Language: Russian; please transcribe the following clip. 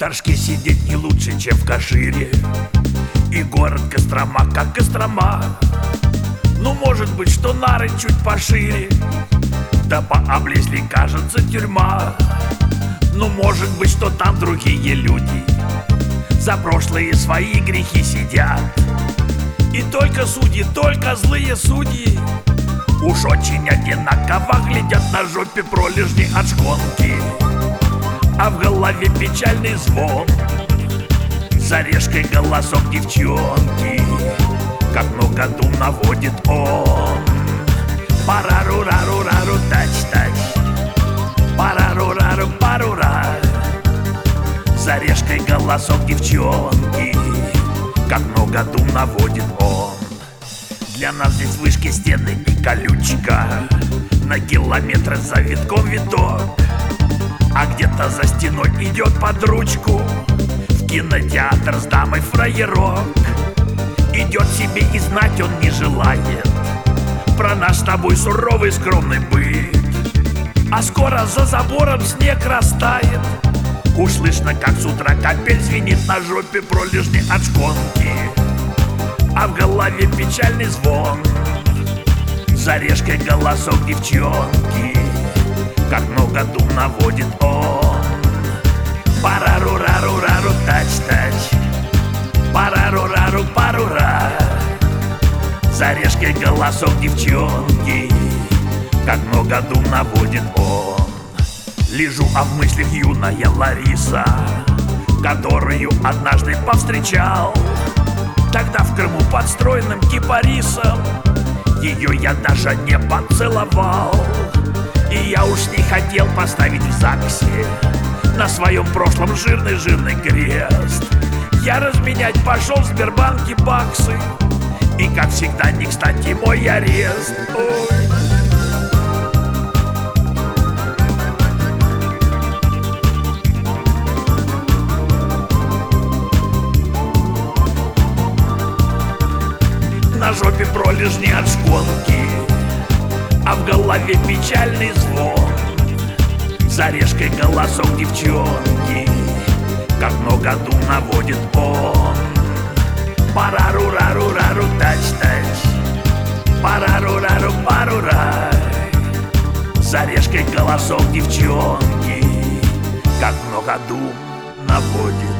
горшке сидеть не лучше, чем в Кашире. И город Кострома, как Кострома. Ну, может быть, что нары чуть пошире, да пооблезли, кажется, тюрьма. Ну, может быть, что там другие люди за прошлые свои грехи сидят. И только судьи, только злые судьи уж очень одинаково глядят на жопе пролежни от шконки. А в голове печальный звон, за решкой голосок девчонки. Как много дум наводит он. Парару-рару-рару, тач-тач, парару-рару, парура. За решкой голосок девчонки. Как много дум наводит он. Для нас здесь вышки, стены и колючка, на километры за витком виток. А где-то за стеной идет под ручку в кинотеатр с дамой фраерок. Идет себе и знать он не желает про наш с тобой суровый скромный быт. А скоро за забором снег растает. Уж слышно, как с утра капель звенит на жопе пролежни от шконки. А в голове печальный звон, за решкой голосок девчонки. Как много дум наводит он. Парару-рару-рару, тач-тач, парару-рару, парура. За решкой голосок девчонки. Как много дум наводит он. Лежу, а в мыслях юная Лариса, которую однажды повстречал тогда в Крыму под стройным кипарисом. Ее я даже не поцеловал. И я уж не хотел поставить в ЗАГСе на своем прошлом жирный крест. Я разменять пошел в Сбербанке баксы, и, как всегда, не кстати мой арест. Ой. На жопе пролежни от шконки, а в голове печальный звон, за решкой голосок девчонки. Как много дум наводит он. Парару-рару-рару, тач-тач, парару-рару, парура. За решкой голосок девчонки. Как много дум наводит